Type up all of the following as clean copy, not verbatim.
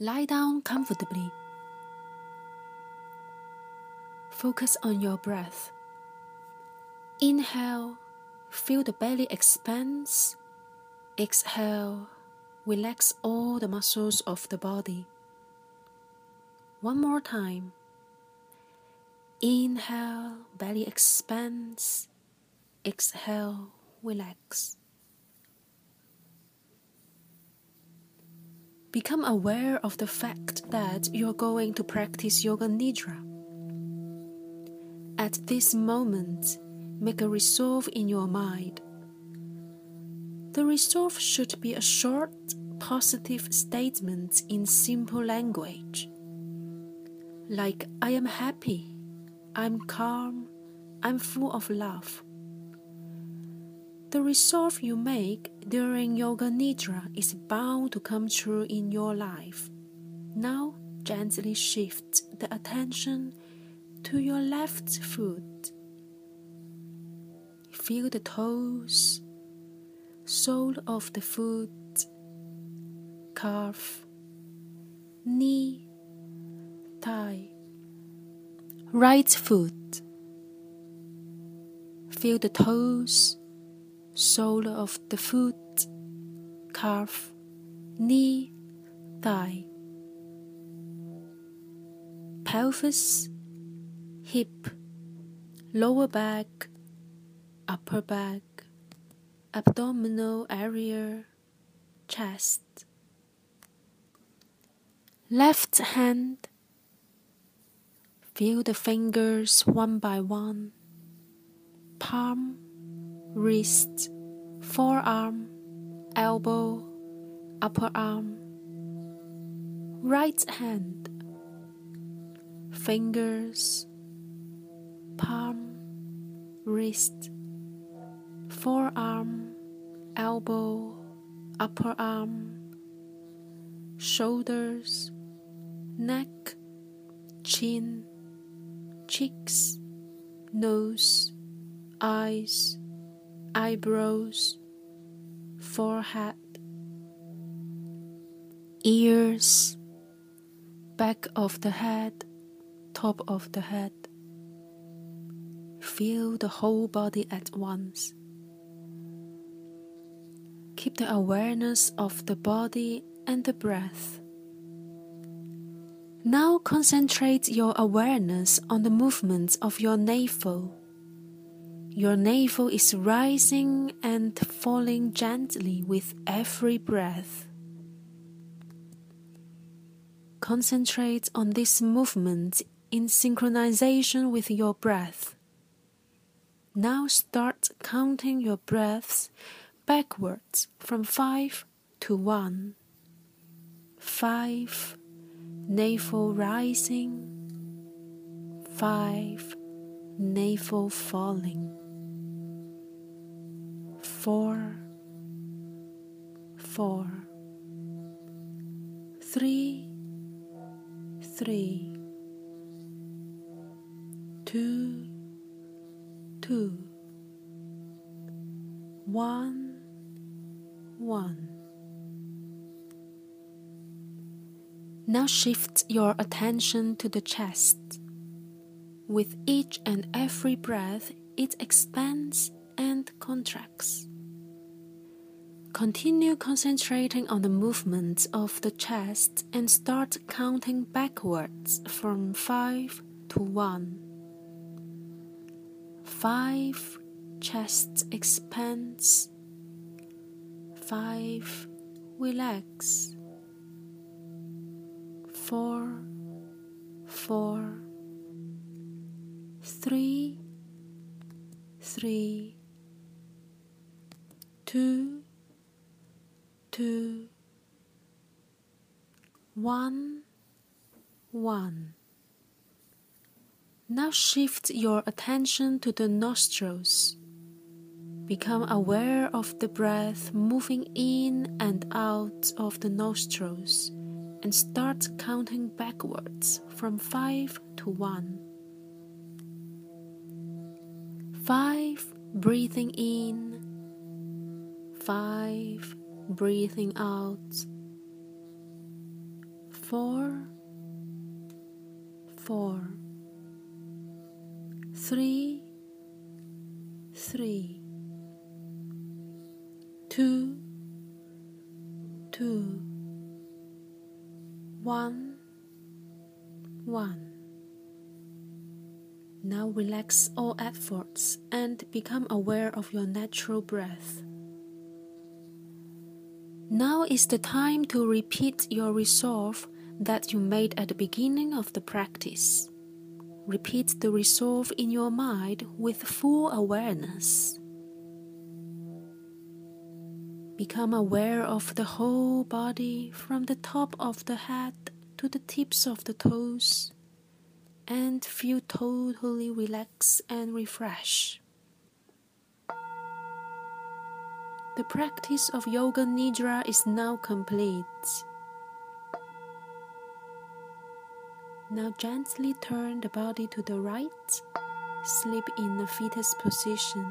Lie down comfortably. Focus on your breath. Inhale, feel the belly expand. Exhale, relax all the muscles of the body. One more time. Inhale, belly expands. Exhale, relax. Become aware of the fact that you're going to practice Yoga Nidra. At this moment, make a resolve in your mind. The resolve should be a short, positive statement in simple language. Like, I am happy, I'm calm, I'm full of love. The resolve you make during Yoga Nidra is bound to come true in your life. Now, gently shift the attention to your left foot. Feel the toes, sole of the foot, calf, knee, thigh. Right foot. Feel the toes, sole of the foot, calf, knee, thigh. Pelvis, hip, lower back, upper back, abdominal area, chest. Left hand. Feel the fingers one by one. Palm, wrist, forearm, elbow, upper arm. Right hand. Fingers, palm, wrist, forearm, elbow, upper arm, shoulders, neck, chin, cheeks, nose, eyes, eyebrows, forehead, ears, back of the head, top of the head. Feel the whole body at once. Keep the awareness of the body and the breath. Now concentrate your awareness on the movements of your navel. Your navel is rising and falling gently with every breath. Concentrate on this movement in synchronization with your breath. Now start counting your breaths backwards from 5 to 1. 5. Navel rising. 5. Navel falling. 4. 4. 3. 3. 2. 2. 1. 1. Now shift your attention to the chest. With each and every breath, it expands and contracts. Continue concentrating on the movements of the chest and start counting backwards from 5 to 1. 5. Chest expands. 5. Relax. 4. 4. 3. 3. 2. 2. 1. 1. Now shift your attention to the nostrils. Become aware of the breath moving in and out of the nostrils and start counting backwards from 5 to 1. 5. Breathing in. 5. Breathing out. 4, 4, 3, 3, 2, 2, 1, 1. Now relax all efforts and become aware of your natural breath. Now is the time to repeat your resolve that you made at the beginning of the practice. Repeat the resolve in your mind with full awareness. Become aware of the whole body from the top of the head to the tips of the toes, and feel totally relaxed and refreshed. The practice of Yoga Nidra is now complete. Now gently turn the body to the right, sleep in the fetus position.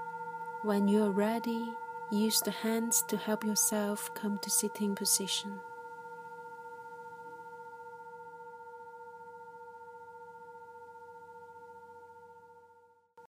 When you are ready, use the hands to help yourself come to sitting position.